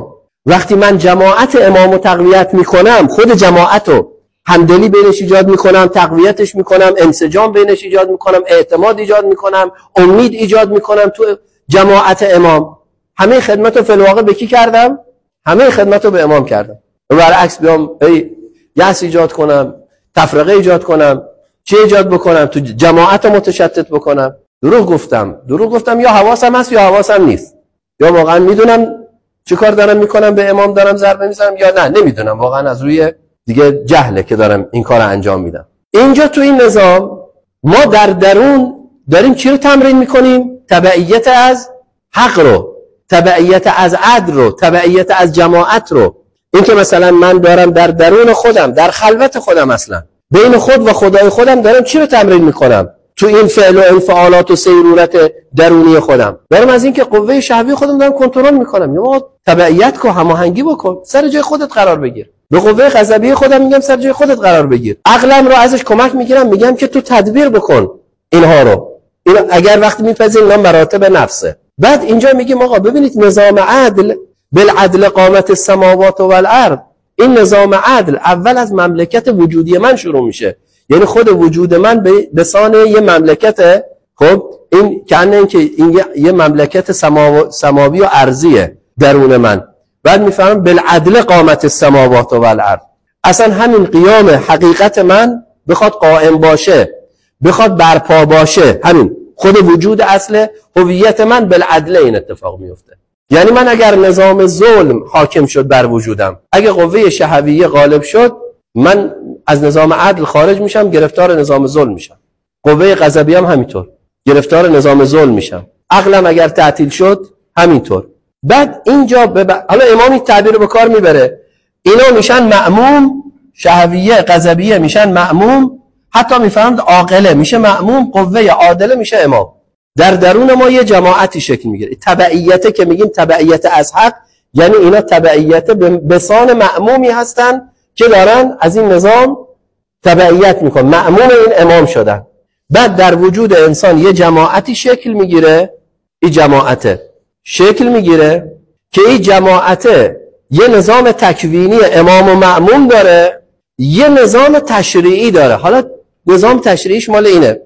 وقتی من جماعت امامو تقویت میکنم، خود جماعتو همدلی بینش ایجاد میکنم، تقویتش میکنم، انسجام بینش ایجاد میکنم، اعتماد ایجاد میکنم، امید ایجاد میکنم تو جماعت امام. همه خدمتو فی الواقع به کی کردم؟ همه خدمتو به امام کردم. و برعکس بیام ای یأس ایجاد کنم، تفرقه ایجاد کنم، چه ایجاد بکنم؟ تو جماعت متشتت بکنم. دروغ گفتم دروغ گفتم یا حواسم هست یا حواسم نیست، یا واقعا میدونم چه کار دارم میکنم، به امام دارم ضربه میزنم، یا نه نمیدونم، واقعا از روی دیگه جهله که دارم این کار انجام میدم. اینجا تو این نظام ما در درون داریم چی رو تمرین میکنیم؟ تبعیت از حق رو، تبعیت از عدل رو، تبعیت از جماعت رو. این که مثلا من دارم در درون خودم، در خلوت خودم، اصلا بین خود و خدای خودم دارم چی رو تمرین میکنم؟ تو این فعل و انفعالات و سیرورت درونی خودم دارم از این که قوه شهوی خودم دارم کنترل میکنم. یا تبعیت کن، هماهنگی بکن، سر جای خودت قرار بگیر. به قوه غضبی خودم میگم سر جای خودت قرار بگیر. عقلم رو ازش کمک میگیرم، میگم که تو تدبیر بکن اینها رو. این اگر وقتی میپذیریم اینا مراتب نفسه. بعد اینجا میگیم آقا ببینید نظام عدل، بالعدل قامت السماوات والارض. این نظام عدل اول از مملکت وجودی من شروع میشه، یعنی خود وجود من به سان یه مملکت. خب این کنه این که این یه مملکت سماو... سماوی و ارضیه درون من. بعد میفهمم بالعدل قامت السماوات والارض. اصلا همین قیام حقیقت من بخواد قائم باشه، بخواد برپا باشه، همین خود وجود اصل هویت من بالعدل این اتفاق میفته. یعنی من اگر نظام ظلم حاکم شد بر وجودم، اگه قوه شهویه غالب شد، من از نظام عدل خارج میشم، گرفتار نظام ظلم میشم. قوه غضبی هم همینطور گرفتار نظام ظلم میشم. عقلم اگر تعطیل شد همینطور. بعد اینجا بب... حالا امامی تعبیر به کار میبره، اینا میشن مأموم، شهویه غضبیه میشن مأموم، حتی میفهمند عاقله میشه مأموم، قوه عادله میشه امام. در درون ما یه جماعتی شکل میگیره. تبعیته که میگیم تبعیت از حق، یعنی اینا تبعیت به سان مأمومی هستن که دارن از این نظام تبعیت میکنن، مأموم این امام شدن. بعد در وجود انسان یه جماعتی شکل میگیره، این جماعته شکل میگیره که این جماعته یه نظام تکوینی امام و مأموم داره، یه نظام تشریعی داره. حالا نظام تشریعیش مال اینه،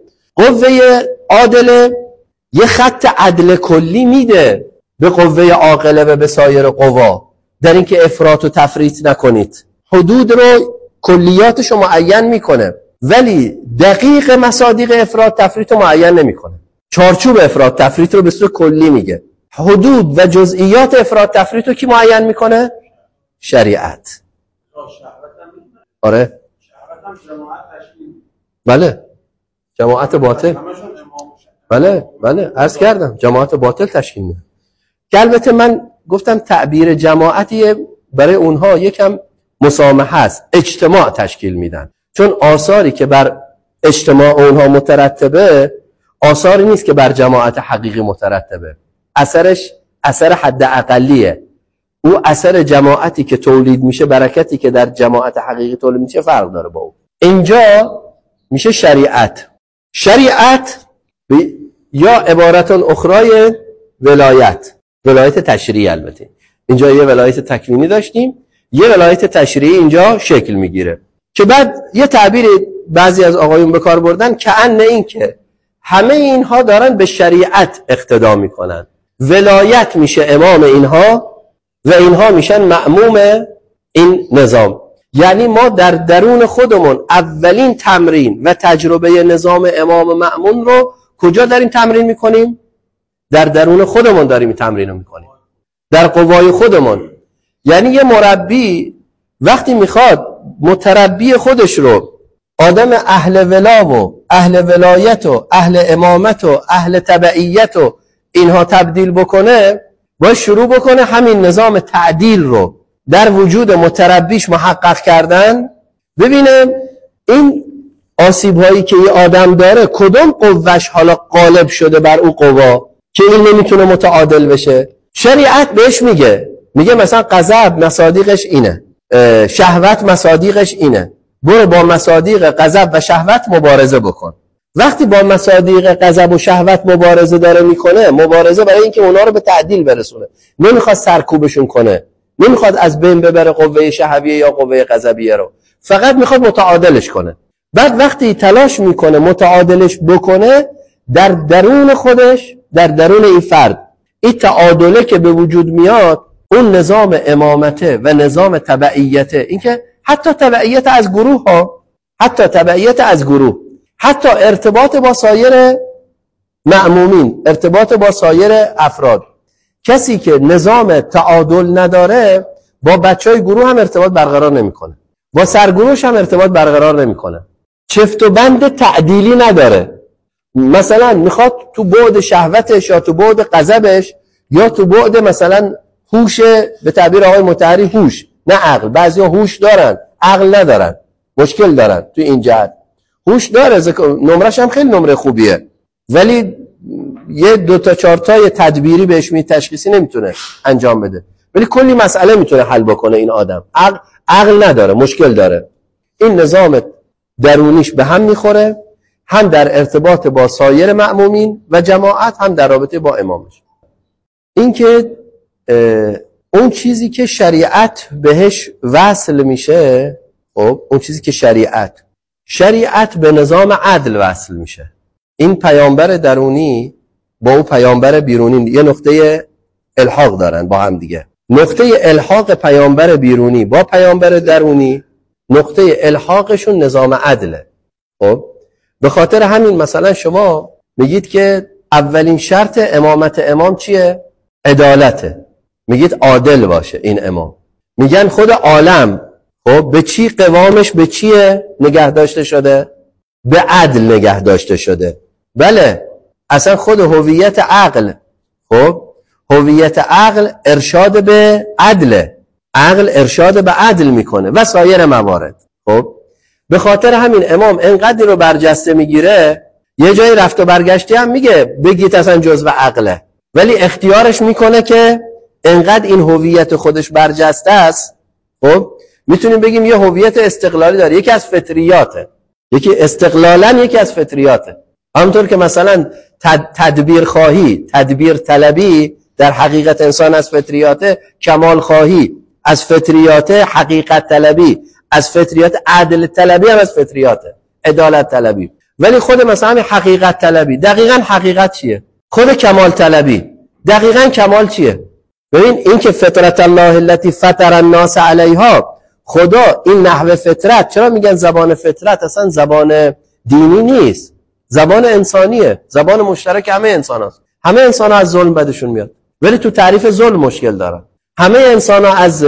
قوه عادله یه خط عدل کلی میده به قوه عاقله و به سایر قوا، در اینکه افراط و تفریط نکنید. حدود رو کلیاتش رو معین میکنه، ولی دقیق مصادیق افراط تفریط رو معین نمیکنه. چارچوب افراط تفریط رو به صورت کلی میگه. حدود و جزئیات افراط تفریط رو کی معین میکنه؟ شریعت. آره بله، جماعت باطل. بله بله عرض کردم جماعت باطل تشکیل میده. که البته من گفتم تعبیر جماعتی برای اونها یکم مسامحه است، اجتماع تشکیل میدن، چون آثاری که بر اجتماع اونها مترتبه آثاری نیست که بر جماعت حقیقی مترتبه. اثرش اثر حد اقلیه. او اثر جماعتی که تولید میشه، برکتی که در جماعت حقیقی تولید میشه فرق داره با او. اینجا میشه شریعت. شریعت یا عبارت اخرای ولایت، ولایت تشریعی. البته اینجا یه ولایت تکوینی داشتیم، یه ولایت تشریعی اینجا شکل میگیره که بعد یه تعبیر بعضی از آقایون به کار بردن که ان این که همه اینها دارن به شریعت اقتدا میکنن. ولایت میشه امام اینها و اینها میشن مأموم این نظام. یعنی ما در درون خودمون اولین تمرین و تجربه نظام امام مأمون رو کجا داریم تمرین میکنیم؟ در درون خودمون داریم این تمرین رو میکنیم، در قوای خودمون. یعنی یه مربی وقتی میخواد متربی خودش رو آدم اهل ولا و اهل ولایت و اهل امامت و اهل تبعیت و اینها تبدیل بکنه، باید شروع بکنه همین نظام تعدیل رو در وجود متربیش محقق کردن، ببینه این آسیب هایی که یه آدم داره کدوم قوش حالا غالب شده بر او قوا که این نمیتونه متعادل بشه. شریعت بهش میگه میگه مثلا غضب مصادیقش اینه، شهوت مصادیقش اینه، برو با مصادیق غضب و شهوت مبارزه بکن. وقتی با مصادیق غضب و شهوت مبارزه داره میکنه، مبارزه برای اینکه اونا رو به تعدیل برسونه، نمیخواد سرکوبشون کنه، نمیخواد از بین ببره قوه شهویه یا قوه غضبیه رو، فقط میخواد متعادلش کنه. بعد وقتی تلاش میکنه متعادلش بکنه، در درون خودش، در درون این فرد، این تعادله که به وجود میاد، اون نظام امامته و نظام تبعیته، این که حتی تبعیت از گروه ها، حتی تبعیت از گروه، حتی ارتباط با سایر مأمومین، ارتباط با سایر افراد، کسی که نظام تعادل نداره با بچهای گروه هم ارتباط برقرار نمیکنه، با سرگروهش هم ارتباط برقرار نمیکنه، چفت و بند تعدیلی نداره. مثلا میخواد تو بعد شهوتش یا تو بعد غضبش یا تو بعد مثلا هوش، به تعبیر آقای مطهری هوش نه عقل، بعضیا هوش دارن عقل ندارن، مشکل دارن تو این جهت. هوش داره، نمرش هم خیلی نمره خوبیه، ولی یه دو تا چهار تای تدبیری بهش می تشخیصی نمیتونه انجام بده، ولی کلی مسئله میتونه حل بکنه. این آدم عقل عقل نداره، مشکل داره. این نظام درونیش به هم میخوره، هم در ارتباط با سایر مأمومین و جماعت، هم در رابطه با امامش. این که اون چیزی که شریعت بهش وصل میشه، خب اون چیزی که شریعت شریعت به نظام عدل وصل میشه. این پیامبر درونی با اون پیامبر بیرونی یه نقطه الحاق دارن با هم دیگه. نقطه الحاق پیامبر بیرونی با پیامبر درونی، نقطه الحاقشون نظام عدله. خب به خاطر همین مثلا شما میگید که اولین شرط امامت امام چیه؟ عدالته. میگید عادل باشه این امام. میگن خود عالم خب به چی قوامش به چیه نگه داشته شده؟ به عدل نگه داشته شده. بله، اصلا خود هویت عقل، خب هویت عقل ارشاد به عدله، عقل ارشاد به عدل میکنه و سایر موارد. خب به خاطر همین امام انقدر رو برجسته میگیره، یه جایی رفت و برگشتی هم میگه بگید اصلا جزو عقله، ولی اختیارش میکنه که انقدر این هویت خودش برجسته است. خب میتونیم بگیم یه هویت استقلالی داره، یکی از فطریاته، یکی استقلالا یکی از فطریاته. همونطور که مثلا تد، تدبیر خواهی، تدبیر طلبی در حقیقت انسان از فطریاته، کمال خواهی از فطریاته، حقیقت طلبی از فطریات، عدل طلبی هم از فطریاته، عدالت طلبی. ولی خود مثلا حقیقت طلبی، دقیقاً حقیقت چیه؟ خود کمال طلبی دقیقاً کمال چیه؟ ببین این که فطرت الله التي فطر الناس علیها، خدا این نحوه فطرت، چرا میگن زبان فطرت؟ اصلا زبان دینی نیست، زبان انسانیه، زبان مشترک همه انسان هست. همه انسان ها از ظلم بدشون میاد، ولی تو تعریف ظلم مشکل دارن. همه انسان ها از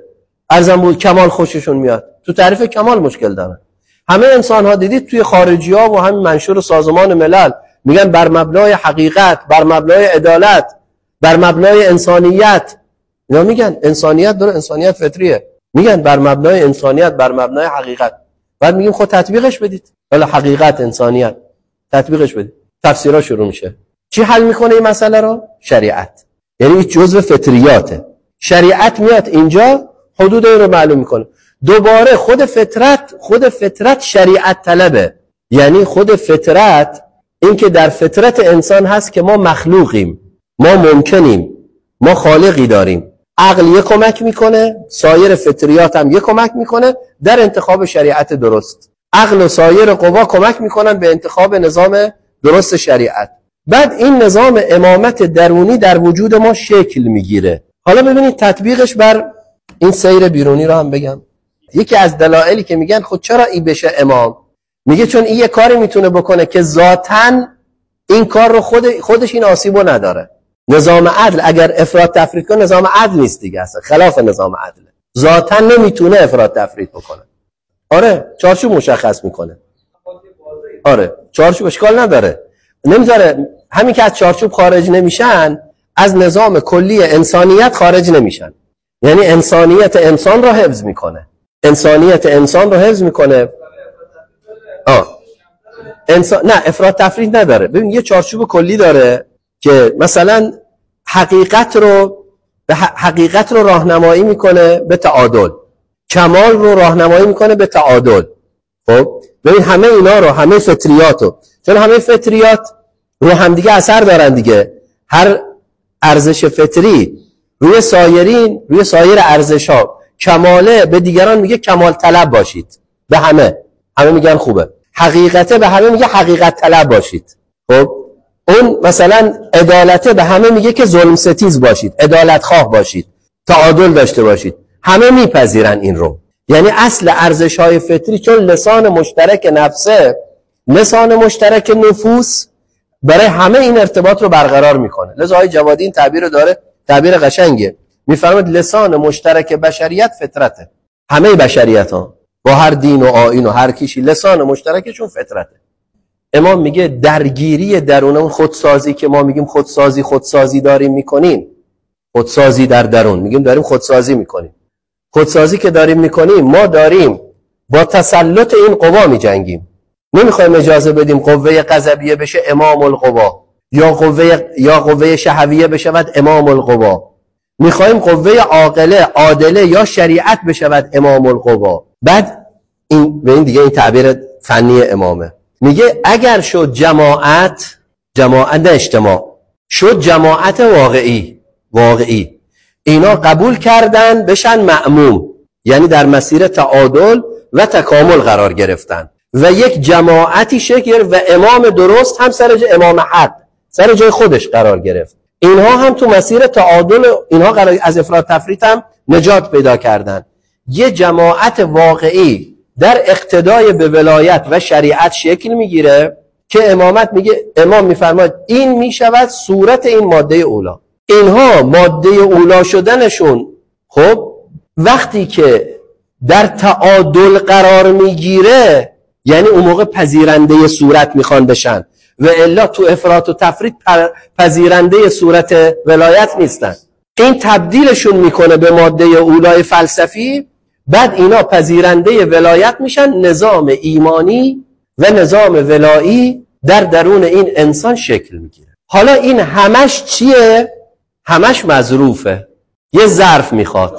ارزم بود کمال خوششون میاد، تو تعریف کمال مشکل دارن. همه انسان ها دیدید توی خارجی ها و همین منشور سازمان ملل میگن بر مبنای حقیقت، بر مبنای عدالت، بر مبنای انسانیت. اینا میگن انسانیت داره، انسانیت فطریه، میگن بر مبنای انسانیت، بر مبنای حقیقت. بعد میگیم خود تطبیقش بدید، ولی حقیقت، انسانیت، تطبیقش بدید. تفسیرها شروع میشه. چی حل میکنه این مسئله رو؟ شریعت. یعنی این جزء فطریاته. شریعت میاد اینجا حدود این رو معلوم میکنه. دوباره خود فطرت، خود فطرت شریعت طلبه. یعنی خود فطرت این که در فطرت انسان هست که ما مخلوقیم، ما ممکنیم، ما خالقی داریم. عقل یک کمک میکنه، سایر فطریات هم یک کمک میکنه در انتخاب شریعت درست. عقل و سایر قوا کمک میکنن به انتخاب نظام درست شریعت. بعد این نظام امامت درونی در وجود ما شکل میگیره. حالا ببینید تطبیقش بر این سیر بیرونی رو هم بگم. یکی از دلایلی که میگن خود چرا این بشه امام، میگه چون این یه کاری میتونه بکنه که ذاتاً این کار رو خود خودش این آسیبو نداره. نظام عدل اگر افراط تفرید کنه نظام عدل نیست دیگه، اصلا خلاف نظام عدله. ذاتاً نمیتونه افراط تفرید بکنه. آره چارچوب مشخص میکنه. آره چارچوب اشکال نداره، نمیذاره. همین که از چارچوب خارج نمیشن، از نظام کلی انسانیت خارج نمیشن. یعنی انسانیت انسان رو حفظ میکنه، انسانیت انسان رو حفظ میکنه. آه انسان نه افراط تفرید نداره. ببین یه چارچوب کلی داره که مثلا حقیقت رو به حقیقت رو راهنمایی میکنه به تعادل، کمال رو راهنمایی میکنه به تعادل. خب ببین همه اینا رو، همه فطریاتو، چون همه فطریات رو همدیگه اثر دارن دیگه. هر ارزش فطری روی سایرین، روی سایر ارزش‌ها کماله به دیگران میگه کمال طلب باشید. به همه همه میگن خوبه. حقیقته به همه میگه حقیقت طلب باشید. خب اون مثلا عدالته به همه میگه که ظلم ستیز باشید، عدالت خواه باشید، تعادل داشته باشید. همه میپذیرن این رو. یعنی اصل ارزش‌های فطری، چون لسان مشترک نفسه، لسان مشترک نفوس برای همه این ارتباط رو برقرار میکنه. لذا آقای جوادی این تعبیر رو داره، تعبیر قشنگه. میفرماد لسان مشترک بشریت فطرته. همه بشریت ها با هر دین و آیین و هر کیشی لسان مشترکشون فطرته. امام میگه درگیری درون اون خودسازی که ما میگیم خودسازی خودسازی داریم میکنیم، خودسازی در درون میگیم داریم خودسازی میکنیم. خودسازی که داریم میکنیم ما داریم با تسلط این قوا میجنگیم. نمیخوایم اجازه بدیم قوه غضبیه بشه امام القوا یا قوه یا قوه شهویه بشود امام القوا. میخوایم قوه عاقله عادله یا شریعت بشود امام القوا. بعد این به این دیگه این تعبیر فنی امامه. میگه اگر شد جماعت، جماعت اجتماع، شد جماعت واقعی واقعی اینا قبول کردن بشن مأموم، یعنی در مسیر تعادل و تکامل قرار گرفتن و یک جماعتی شکل و امام درست هم سر جای امام حق سر جای خودش قرار گرفت. اینها هم تو مسیر تعادل، اینها قرار از افراط تفریط هم نجات پیدا کردن. یه جماعت واقعی در اقتدای به ولایت و شریعت شکل میگیره که امامت میگه، امام میفرماید این میشود صورت این ماده اولا. اینها ماده اولا شدنشون خب وقتی که در تعادل قرار میگیره یعنی اون موقع پذیرنده صورت میخوان بشن و الا تو افراط و تفریط پذیرنده صورت ولایت نیستن. این تبدیلشون میکنه به ماده اولای فلسفی، بعد اینا پذیرنده ولایت میشن، نظام ایمانی و نظام ولایی در درون این انسان شکل میگیره. حالا این همش چیه؟ همش مظروفه، یه ظرف میخواد.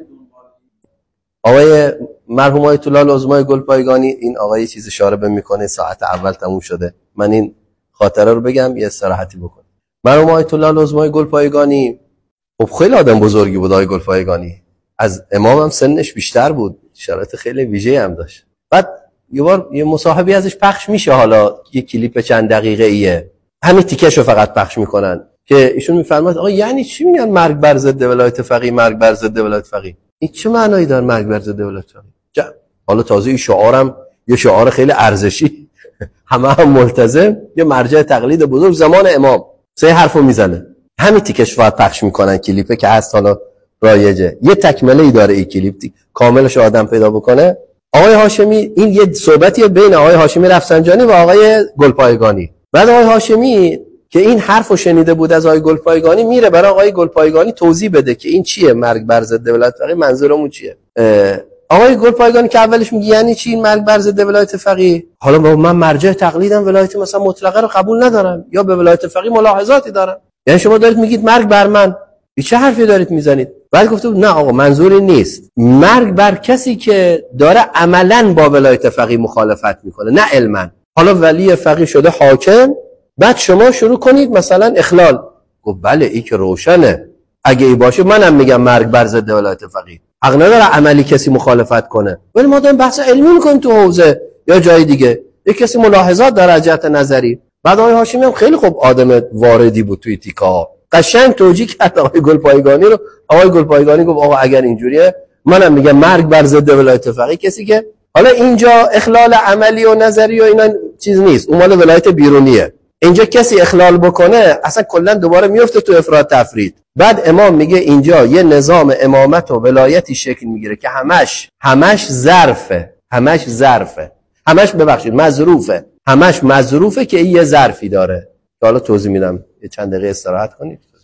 آقای مرحوم آیت الله العظمای گلپایگانی، این آقای چیز اشاره به میکنه ساعت اول تموم شده، من این خاطره رو بگم یه استراحتی بکنم. مرحوم آیت الله العظمای گلپایگانی خب خیلی آدم بزرگی بود. آقای گلپایگانی از امام هم سنش بیشتر بود، شرایط خیلی ویژه‌ای هم داشت. بعد یه بار یه مصاحبه ازش پخش میشه، حالا یه کلیپ چند دقیقه ایه، همین تیکشو فقط پخش میکنن که ایشون میفرماد آقا یعنی چی میگن مرگ بر ضد ولایت فقیه، مرگ بر ضد ولایت فقیه، این چه معنایی داره مرگ بر ضد ولایت فقیه؟ حالا تازه این شعارم یه شعار خیلی ارزشی، همه هم ملتزم، یه مرجع تقلید بزرگ زمان امام سه حرفو میزنه. همین تیکش فقط پخش میکنن، کلیپه که هست حالا رایجه، یه تکمله ای داره این کلیپ، کاملش آدم پیدا بکنه. آقای هاشمی، این یه صحبتی بین آقای هاشمی رفسنجانی و آقای گلپایگانی. بعد آقای هاشمی که این حرفو شنیده بود از آقای گلپایگانی، میره برای آقای گلپایگانی توضیح بده که این چیه مرگ بر ضد ولایت فقیه، منظورمون چیه. آقای گلپایگانی که اولش میگه یعنی چی این مرگ بر ضد ولایت فقیه، حالا من مرجع تقلیدم ولایت مثلا مطلقه رو قبول ندارم یا به ولایت فقیه ملاحظاتی دارم، یعنی شما دارید میگید مرگ بر من، چه حرفی دارید میزنید؟ بعد گفته نه آقا منظوری نیست، مرگ بر کسی که داره عملاً با ولایت فقیه مخالفت میکنه نه علما. حالا ولی فقیه شده حاکم، بعد شما شروع کنید مثلا اخلال. گفت بله این که روشنه، اگه ای باشه منم میگم مرگ بر ضد ولایت فقیه، حق نداره عملی کسی مخالفت کنه، ولی ما داریم بحث علمی میکنیم تو حوزه یا جای دیگه، یک کسی ملاحظات داره از جهت نظری. بعد آقای هاشمی هم خیلی خوب آدم واردی بود توی تیکا، قشنگ توجیه کرد آقای گلپایگانی رو. آقای گلپایگانی گفت آقا اگر اینجوریه منم میگم مرگ بر ضد ولایت فقیه، کسی که حالا اینجا اخلال عملی و نظری و اینا چیز نیست، اون مال ولایت بیرونیه، اینجا کسی اخلال بکنه اصلا کلا دوباره میفته تو افراط تفرید. بعد امام میگه اینجا یه نظام امامت و ولایتی شکل میگیره که همش همش ظرفه، همش ظرفه، همش ببخشید مظروفه، همش مظروفه که این یه ظرفی داره. حالا توضیح میدم، یه چند دقیقه استراحت کنید.